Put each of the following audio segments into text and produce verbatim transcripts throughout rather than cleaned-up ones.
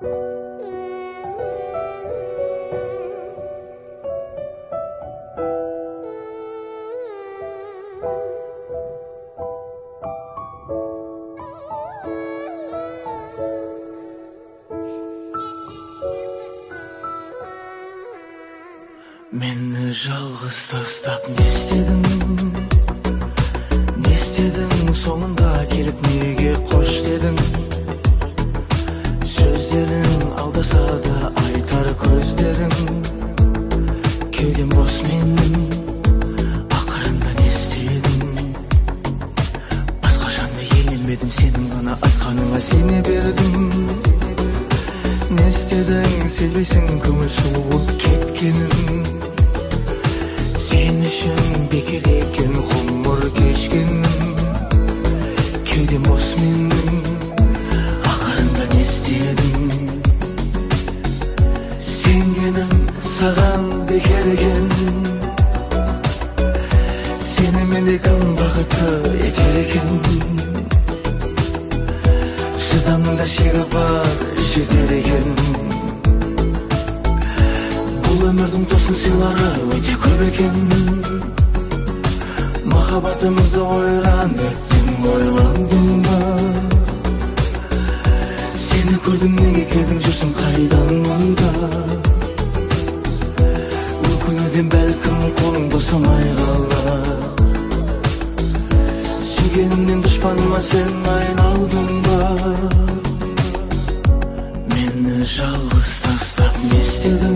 Meni жалғыз тастап не істедің, не істедің, соңында келіп неге қош дедің? Сөздерің алдаса да айтар көздерің, кеудем бос менің, ақырында не істедің? Басқа жанды елемедім, сенің ғана айтқаныңа сене бердім. Не істедің, сезбейсің көңіл суып кеткенін? Сен үшін бекер екен ғұмыр кешкенім, кеудем бос менің, ақырында не істедің? Сенгенім саған бекер екен, сені менде кім бақытты етер екен? Шыдамның да шегі бар, жетер екен. Бұл өмірдің тосын сыйлары өте көп екен. Махаббатымызды ойран еттің, ойландың ба? Сені көрдім, неге келдің, жүрсің қайдан мұнда? Өкінуден бәлкім қолың босамай қалар. Сүйгенімнен дұшпаныма сен айналдың ба? Мені жалғыз тастап не істедің?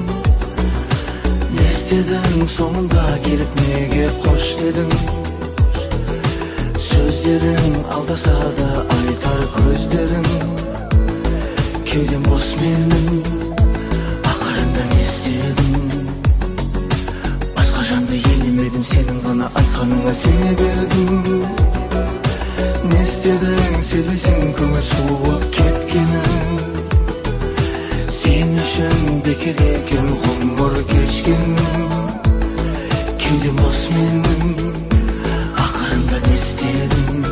Не істедің, соңында келіп неге қош дедің? Сөздерің алдаса да айтар көздерің, кеудем бос менің, ақырында не істедің? Басқа жанды елемедім, сенің ғана айтқаныңа сене бердім. Не істедің, сезбейсің көңіл суып кеткенін? Сен үшін бекер екен ғұмыр кешкенім, кеудем бос менің, ақырында не істедің?